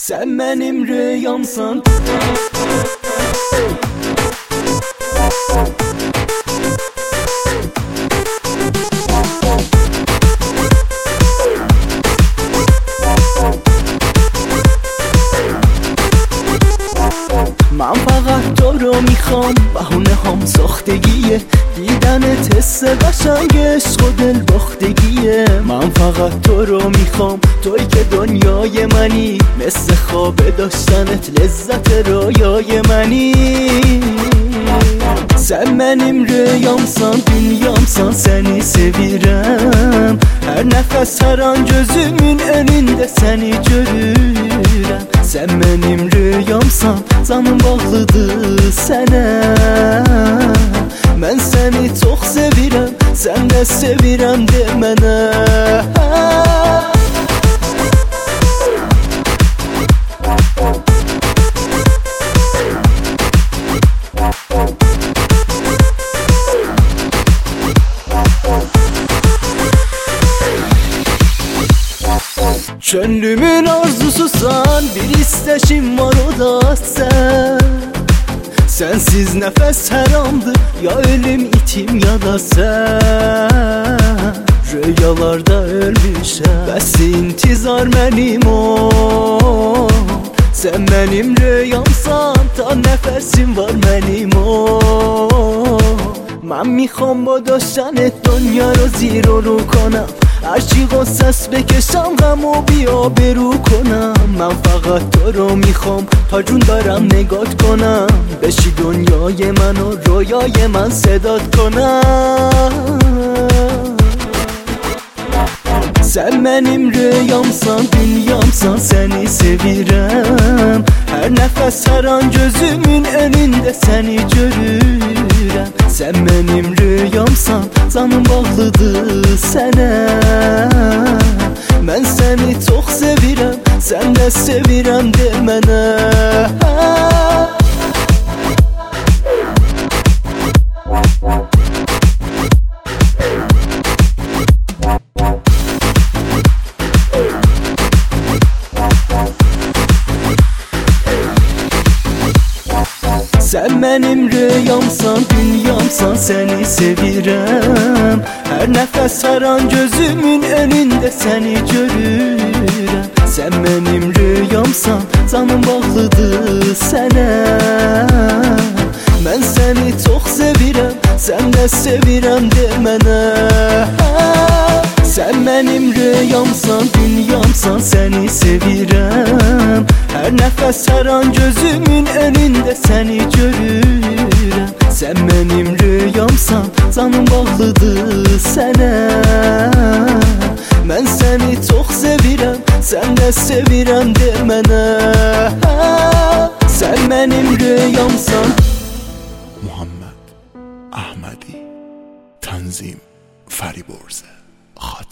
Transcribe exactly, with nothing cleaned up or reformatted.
Sen benim rüyamsan. من فقط تو رو میخوام، بهونه هم ساختگیه، دیدنت حس قشنگ عشق و دل باختگیه. من فقط تو رو میخوام، توی که دنیای منی، مثل خواب داشتنت لذت رویای منی. Sen benim rüyamsan, dünyamsan, seni sevirəm. Her nefes, her an gözümün önünde seni görürəm. Sen benim rüyamsan, canım bağlıdır sənə. Mən səni çox sevirəm, sən də sevirəm de mənə. Gönlümün arzususan, bir isteşim var, o da sen. Sensiz nefes her andır, ya ölüm itim ya da sen. Rüyalarda ölmüşəm, bəs intizar mənim o. Sen benim rüyamsan, ta nefesim var mənim o. من میخوام با داشتنت دنیا رو زیر و رو کنم، هرچی غصص بکشم غم و بیا برو کنم. من فقط تو رو میخوام، تا جون دارم نگات کنم، بشی دنیای من و رویای من صدات کنم. Sen benim rüyamsan, dünyamsan, seni sevirəm. Her nefes, her an gözümün önünde seni görürəm. Sen benim rüyamsan, canım bağlıdır sənə. Mən səni çox sevirəm, sən də sevirəm de mənə. Sen benim rüyamsan, dünyamsan, seni sevirəm. Her nefes, her an gözümün önünde seni görürəm. Sen benim rüyamsan, canım bağlıdır sənə. Mən səni çox sevirəm, sən də sevirəm de mənə. Sen benim rüyamsan, dünyamsan, seni sevirəm. Her nefes, her an gözümün önünde seni görürəm. Sen benim rüyamsan, canım bağlıdır sənə. Mən səni çox sevirəm, sən də sevirəm de mənə. Sen benim rüyamsan. محمد احمدی، تنظیم فریبرز.